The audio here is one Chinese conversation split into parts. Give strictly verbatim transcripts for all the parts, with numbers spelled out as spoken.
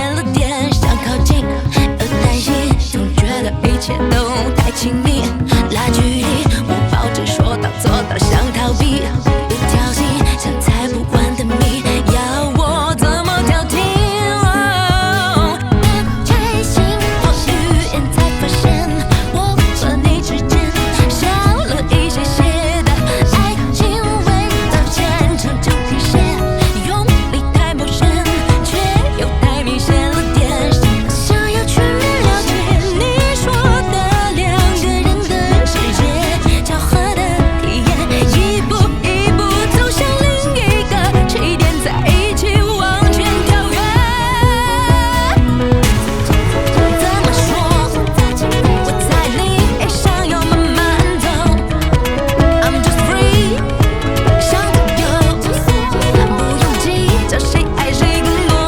显了点想靠近，又担心，总觉得一切都太亲密，拉距离，我抱着说到做到，想逃避，又挑衅，像猜不完的谜，要我怎么挑剔？哦，开心，我语言才发现，我和你之间少了一些些的爱情味道，现成就体现，用力太陌生，却又太明显了点，想要全面了解你说的两个人的世界，巧合的体验，一步一步走向另一个起点，在一起往前跳跃。怎么说？我在你爱上又慢慢走 ，I'm just free， 想自由，不用计较谁爱谁更多。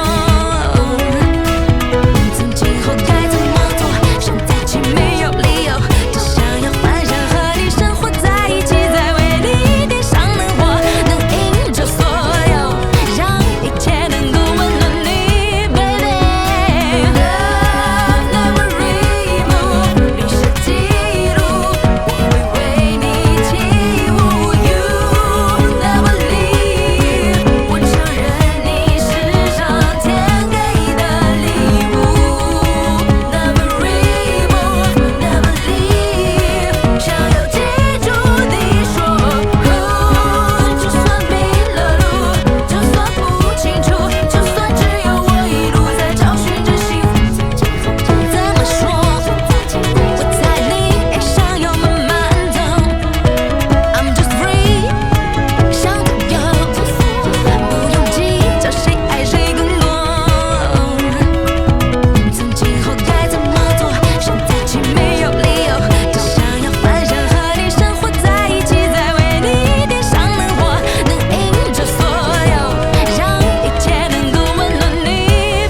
从今后该怎么做？现在起没有理由，只想要幻想和你生活在一起，再为你点上灯火，能映着所有，让一切能够温暖你 ，baby。Love never remove， 留下记录，我会为你起舞。You never leave， 我承认你是上天给的礼物。Never remove， never leave， 想要记住你说，就算迷了路，就算不清楚，就算只有我一路在找寻着幸福。怎么说？我在你爱上又慢慢走 ，I'm just free， 想自由，不用计较谁爱谁更多。从今后该怎么做？现在起没有理由，只想要幻想和你生活在一起，再为你点上灯火，能映着所有，让一切能够温暖你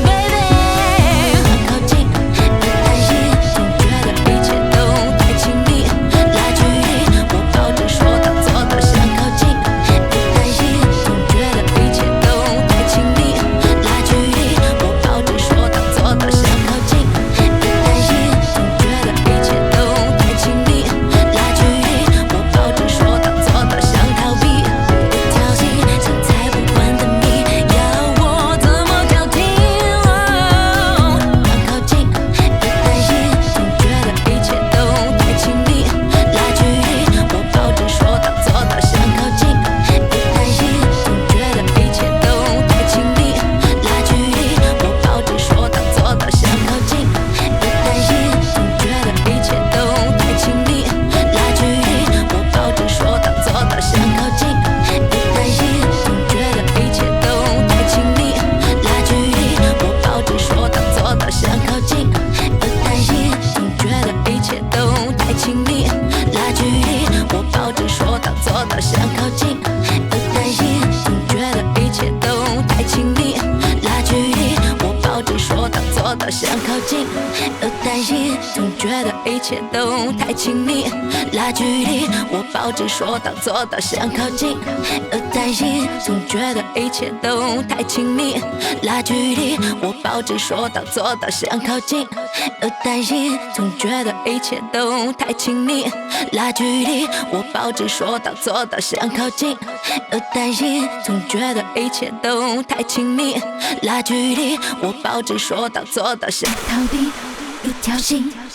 ，baby。靠近，又担心，总觉得一切都太亲密，拉距离，我抱着说到做到想靠近，又担心，总觉得一切都太亲密，拉距离，我抱着说到做到想靠近，又担心，总觉得一切都太亲密，拉距离，我抱着说到做到想逃避，又挑衅，像猜不完的谜，要我怎么挑剔？哦，想靠近，又担心，总觉得一切都太亲密，拉距离，我抱着说到做到想靠近，又担心，总觉得一切都太亲密，拉距离，我抱着说到做到想靠近，又担心，总觉得一切都太亲密，拉距离，我抱着说到做到想靠近，又担心，总觉得一切都太亲密，拉距离，我抱着说到做到想靠近，又担心，总觉得一切都太亲密，拉距离，我抱着说到做到想靠近，又担心，总觉得一切都太亲密，拉距离，我抱着说到做到想靠近，又担心，总觉得一切都太亲密，拉距离，我抱着说到做到想靠近，又担心，总觉得一切都太亲密，拉距离，我抱着说到做到想靠近，又担心，总觉得一切都太亲密，拉距离，我抱着说到做到想靠近，又担心，总觉得一切都太亲密，拉距离，我抱着说到做到想逃避，又挑衅。